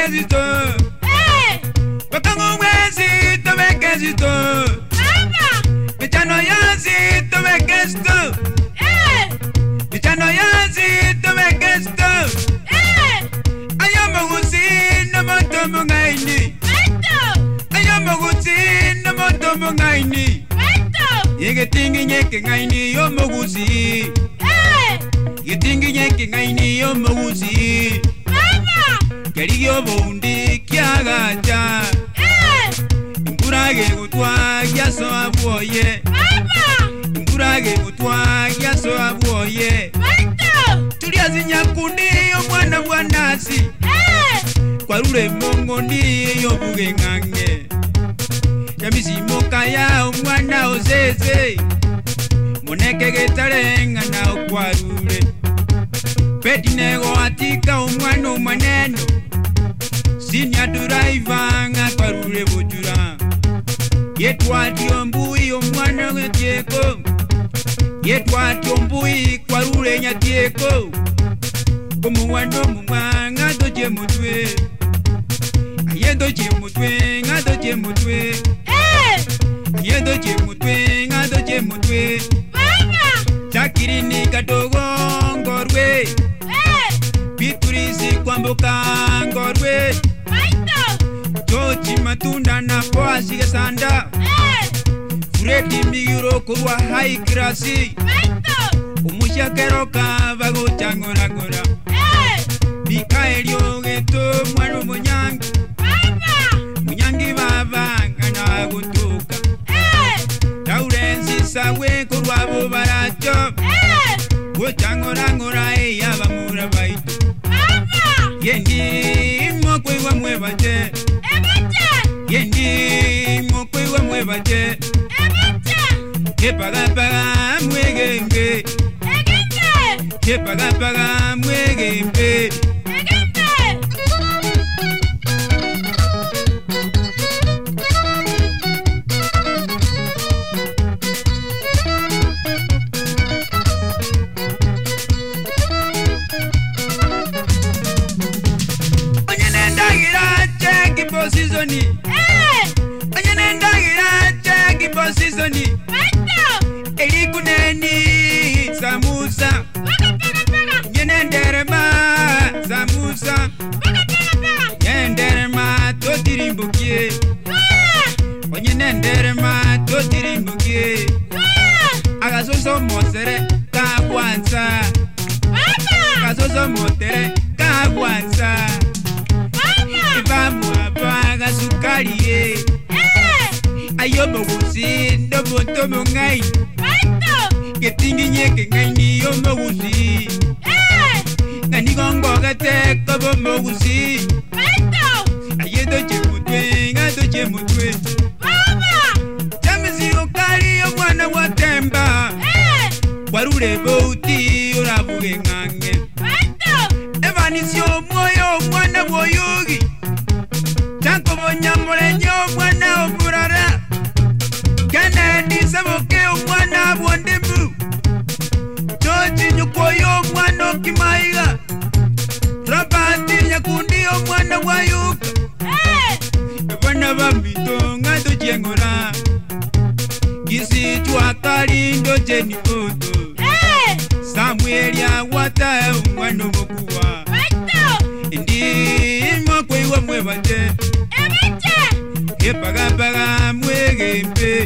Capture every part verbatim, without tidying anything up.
bekezito. Eh. Bakango wezi to bekezito. Mama. Bichano yazi to bekezito. Eh. Bichano yazi to bekezito. Eh. Ayamo gusi na moto mungaini. Maito. Ayamo gusi na moto mungaini. Maito. Yege tingi nyeke ngaini yo mogusi. Eh. Yetingi nyeke ngaini yo mogusi. Kerigyo bondi kyagacha. Eh. Ngurage gutwa yaso aboye. Mama. Ngurage gutwa yaso aboye. Maito. Tuliazinya kundi omwana bwanasi. Eh. Kwarure mongo ndi yo bugengange. Yamisimo kaya omwana ozeze. Moneke getarenga na okwarure. Petinego atika omwana omaneno. Sinya driver nga kwarure bujura. Yetwati ombui omwana wetieko. Yetwati ombui kwarure nyatieko. Omwana omwana doje mutwe. Ayendo je mutwe nga doje mutwe. Eh! Ayendo je mutwe nga doje mutwe. Mama! Chakirini kadogo ngorwe. Eh! Piturisi kwamboka ngorwe. Tochi matunda na poa sige sanda. Eh. Fureti migiro kurwa high classy. Maito. Umusha keroka bago changora gora. Eh. Mikaelio geto mwano munyangi. Mama. Munyangi baba ngana gutuka. Eh. Taurensi sawe kurwa bo baracho. Eh. Go changora ngora e yaba mura baito. Mama. Yendi mokwe wa mwebaje. Yendi mokwe wa mwebaje. Ebaje. Kepaga paga mwegenge. Egenge. Kepaga paga mwegenge. Egenge. Onye nenda gira cheki posizoni. Posizoni. Elikuneni samusa. Yenenderema samusa. Yenenderema totirimbukie. Yenenderema totirimbukie. Agasoso mosere kagwanza. Agasoso motere kagwanza. Ibamu abaga sukariye. Ayobo gusi ndobo tomo ngai. Maito. Getingi nyeke ngai ni yomo gusi. Eh. Ngani gongo gate kobo mo gusi. Maito. Ayedo chemutwe ngado chemutwe. Mama. Jamisi okari omwana watemba. Eh. Warure bouti orabuge ngange. Maito. Evanisio moyo mwana boyogi. Chanko bonyamorenyo mwana oburara. Kennedy saboke omwana bwondemu. George nyukoyo mwana kimaiga. Robert nyakundi omwana wayuka. Eh! Bana bambito ngado jengora. Gisi chwakali ndo jeni oto. Eh! Samuel ya wata omwana mokuwa. Maito! Ndi mokwe wa mwebaje. Ebaje! Kepaga paga mwegembe.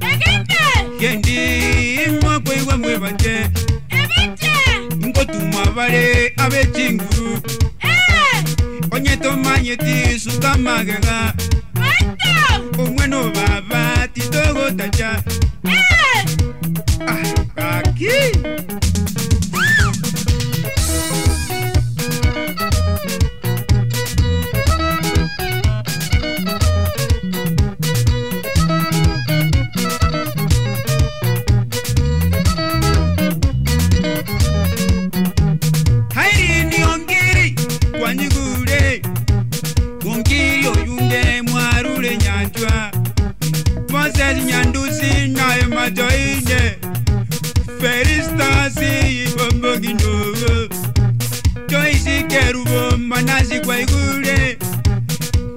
Yendi mokwe wa mwebaje. Ebaje. Ngotuma bale abechinguru. Eh. Onyeto manyeti sukamagega. Maito. Omweno baba titogo tacha. Eh. Ah, aki. Nyandusi na emajoine Feristasi bombogino Joyce kerubo manasi kwa igure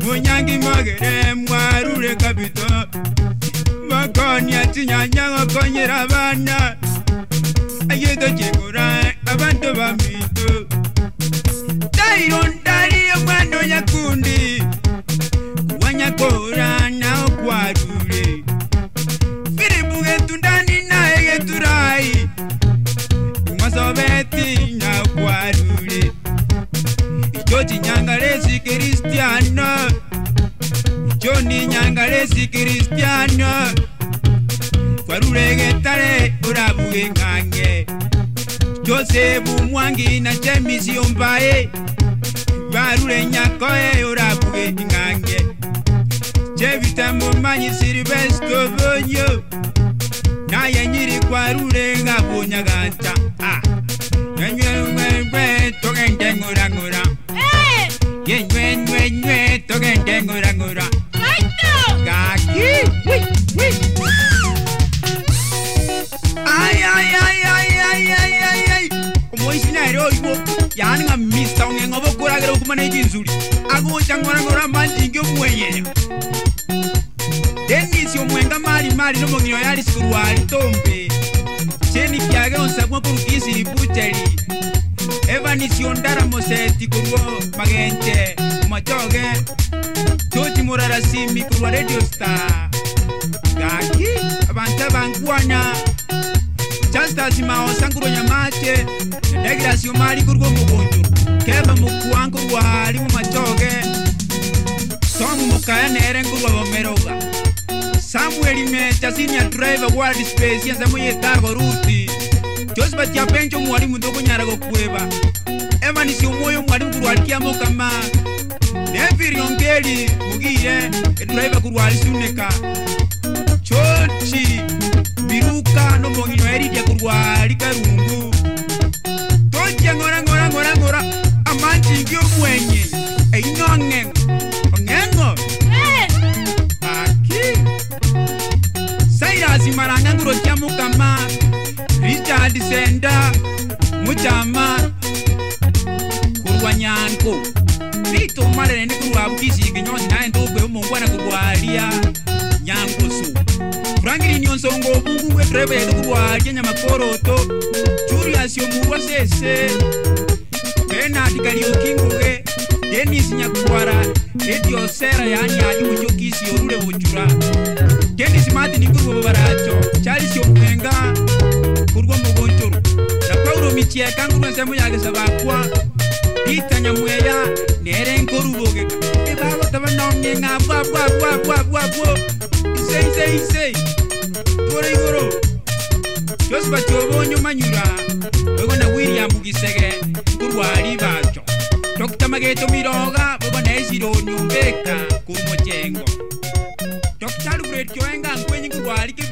munyangi magere mwarure kapito bakoni atinyanya ngokonyera abana ayedo jegura abantu bamito Tairondari mwana yakundi wanyakora na okwarure Firibuge tundani na egeturai Mwazobeti na okwarure Ijoji nyangaresi Kristiano Joni nyangaresi Kristiano Kwarure getare urabuge ngange Josefu mwangi na Jemisi ombae Varure nyakoe urabuge ngange Jevita mumanyi Silvesto vonyo Na yenyiri kwarure ngabunya ganta Ah Yenywe nywe nywe togende ngura ngura Yenywe nywe nywe togende ngura ngura Gaki Wii wii Ay ay ay ay ay ay ay ay Omoisi na ero ibo Yani nga mista onge ngobo kura gero kumana ijinzuri Ago changora ngora manjingi omwenye Denisi omwenga mali mali no mongino yali sikuruari tombe Cheni kiage onsabwa kurukisi ibucheli Evanisi ondara moseti kuruo magente Umachoge Chochi murara simi kuruwa radio star Gaki Abanta banguana Chasta simao sankuro nyamache Negrasio mali kurgo mugonjo Keba mukuanko wali mumachoge Tomu mukaya nere kurwa bomeroga Samuel Mecha senior driver world space yanza muye cargo ruti Joseph Chapencho mwali mundoko nyarago kueba Evani si umoyo mwali kurwali kiamo kama Neviri ongeli mugiye driver kurwali suneka Chochi Biruka no mongino eridia kurwali karungu Tochi ngora ngora ngora ngora Amanchi ngio mwenye Einonge Ongengo Aki Sairasi maranga nguro chamu kama Richard Senda Muchama Kurwa nyanko Rito mare ni kurwa bukisi Ginyosi na endo kwe mongwana kurwalia Nyanko su Frankly nyonsongo bungu we driver yedu kurwalia nyamakoroto Julius yomurwa sese Bernard Kariokinguge Dennis Nyakwara Radio Sera yani aji unyokisi yorule ujura Dennis Martin kurwa baracho Charles Yomwenga kurwa mgonjoro Na Paulo Michieka kurwa semu yage sabakwa Pita Nyamweya nere nkoruboge Ebabo taba nonge nga bwa bwa bwa bwa bwa bwa Ise ise ise Gore goro Joseph Chobonyo manyura Wego na William Gisege kurwa alibacho Doctor Mageto Miroga Boba na esiro nyumbeka Kumojengo Doctor Alfred Kyoenga nkwenye kurwa alike